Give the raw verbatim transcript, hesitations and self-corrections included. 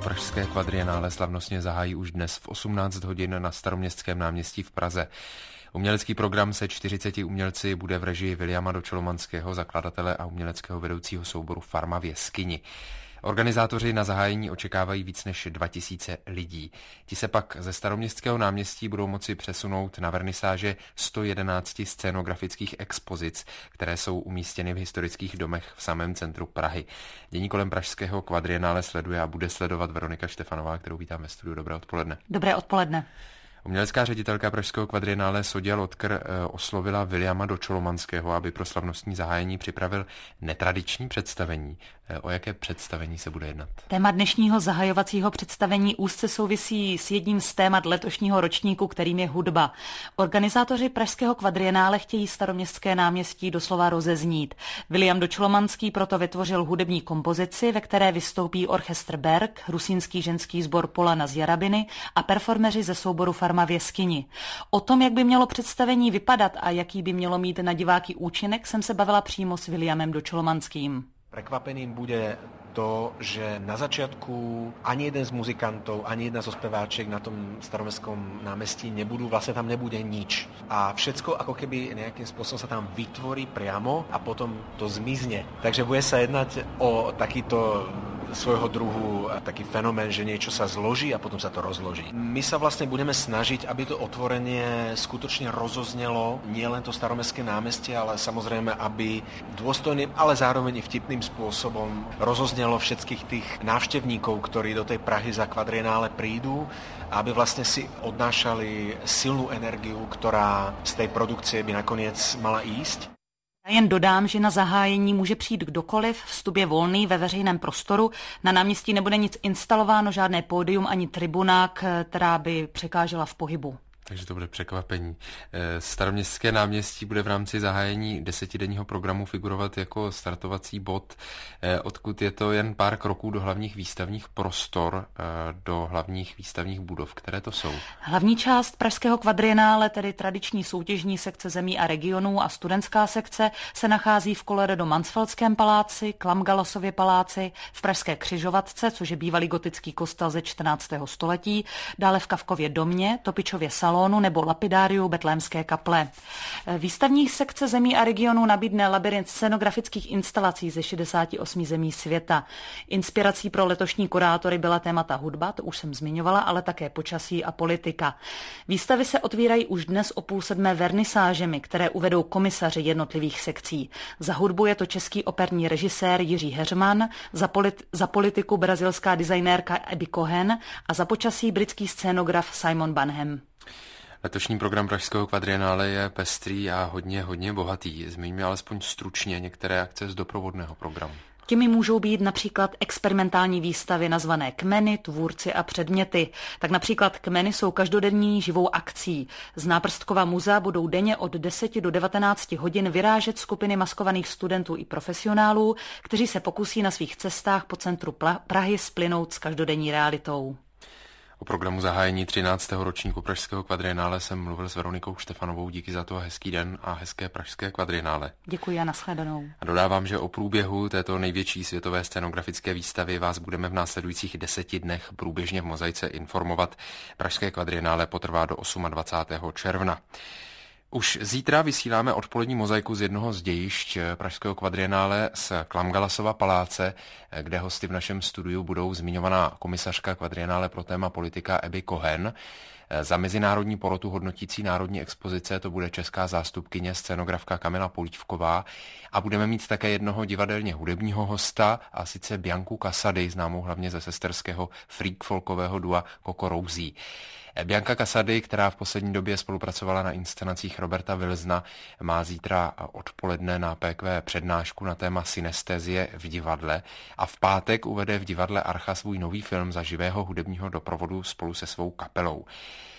pražské kvadrienále slavnostně zahájí už dnes v osmnáct hodin na Staroměstském náměstí v Praze. Umělecký program se čtyřiceti umělci bude v režii Viliama Dočolomanského, zakladatele a uměleckého vedoucího souboru Farma v jeskyni. Organizátoři na zahájení očekávají víc než dva tisíce lidí. Ti se pak ze Staroměstského náměstí budou moci přesunout na vernisáže sto jedenáct scénografických expozic, které jsou umístěny v historických domech v samém centru Prahy. Dění kolem pražského kvadrienále sleduje a bude sledovat Veronika Štefanová, kterou vítám ve studiu. Dobré odpoledne. Dobré odpoledne. Umělecká ředitelka pražského kvadrienále Soďa Lotkr oslovila Viliama Dočolomanského, aby pro slavnostní zahájení připravil netradiční představení. O jaké představení se bude jednat? Téma dnešního zahajovacího představení úzce souvisí s jedním z témat letošního ročníku, kterým je hudba. Organizátoři pražského kvadrienále chtějí Staroměstské náměstí doslova rozeznít. Viliam Dočolomanský proto vytvořil hudební kompozici, ve které vystoupí orchestr Berg, rusínský ženský sbor Polana z Jarabiny a performeři ze souboru Farma v jeskyni. O tom, jak by mělo představení vypadat a jaký by mělo mít na diváky účinek, jsem se bavila přímo s Viliamem Dočolomanským. Prekvapením bude to, že na začiatku ani jeden z muzikantov, ani jedna zo speváčiek na tom Staromestskom námestí nebudú, vlastne tam nebude nič. A všetko ako keby nejakým spôsobom sa tam vytvorí priamo a potom to zmizne. Takže bude sa jednať o takýto svojho druhu taký fenomén, že niečo sa zloží a potom sa to rozloží. My sa vlastne budeme snažiť, aby to otvorenie skutočne rozoznelo nielen to Staromestské námestie, ale samozrejme, aby dôstojným, ale zároveň i vtipným spôsobom rozoznelo všetkých tých návštevníkov, ktorí do tej Prahy za kvadrienále prídu, aby vlastne si odnášali silnú energiu, ktorá z tej produkcie by nakoniec mala ísť. Jen dodám, že na zahájení může přijít kdokoliv, vstup je volný ve veřejném prostoru. Na náměstí nebude nic instalováno, žádné pódium ani tribuna, která by překážela v pohybu. Takže to bude překvapení. Staroměstské náměstí bude v rámci zahájení desetidenního programu figurovat jako startovací bod, odkud je to jen pár kroků do hlavních výstavních prostor, do hlavních výstavních budov. Které to jsou? Hlavní část pražského kvadrienále, tedy tradiční soutěžní sekce zemí a regionů a studentská sekce, se nachází v Koleredo-Mansfeldském paláci, Klamgalasově paláci, v pražské Křižovatce, což je bývalý gotický kostel ze čtrnáctého století, dále v Kavkově domě, Topičově salonu nebo lapidáriu Betlémské kaple. Výstavní sekce zemí a regionů nabídne labyrint scenografických instalací ze šedesáti osmi zemí světa. Inspirací pro letošní kurátory byla témata hudba, to už jsem zmiňovala, ale také počasí a politika. Výstavy se otvírají už dnes o půl sedmé vernisážemi, které uvedou komisaři jednotlivých sekcí. Za hudbu je to český operní režisér Jiří Heřman, za, polit- za politiku brazilská designérka Abby Cohen a za počasí britský scénograf Simon Bunham. Letošní program pražského kvadrienále je pestrý a hodně, hodně bohatý. Zmiňme alespoň stručně některé akce z doprovodného programu. Těmi můžou být například experimentální výstavy nazvané Kmeny, tvůrci a předměty. Tak například Kmeny jsou každodenní živou akcí. Z Náprstkova muzea budou denně od deseti do devatenácti hodin vyrážet skupiny maskovaných studentů i profesionálů, kteří se pokusí na svých cestách po centru Prahy splynout s každodenní realitou. O programu zahájení třináctého ročníku pražského kvadrienále jsem mluvil s Veronikou Štefanovou. Díky za to a hezký den a hezké pražské kvadrienále. Děkuji a nashledanou. A dodávám, že o průběhu této největší světové scénografické výstavy vás budeme v následujících deseti dnech průběžně v Mozaice informovat. Pražské kvadrienále potrvá do dvacátého osmého června. Už zítra vysíláme odpolední mozaiku z jednoho z dějišť pražského kvadrienále z Klamgalasova paláce, kde hosty v našem studiu budou zmiňovaná komisařka kvadrienále pro téma politika Abby Cohen. Za mezinárodní porotu hodnotící národní expozice to bude česká zástupkyně scénografka Kamila Polívková a budeme mít také jednoho divadelně hudebního hosta, a sice Bianku Casady, známou hlavně ze sesterského freak folkového dua Coco Rousy. Bianka Casady, která v poslední době spolupracovala na inscenacích Roberta Wilsona, má zítra odpoledne na P Q přednášku na téma synestézie v divadle a v pátek uvede v divadle Archa svůj nový film za živého hudebního doprovodu spolu se svou kapelou.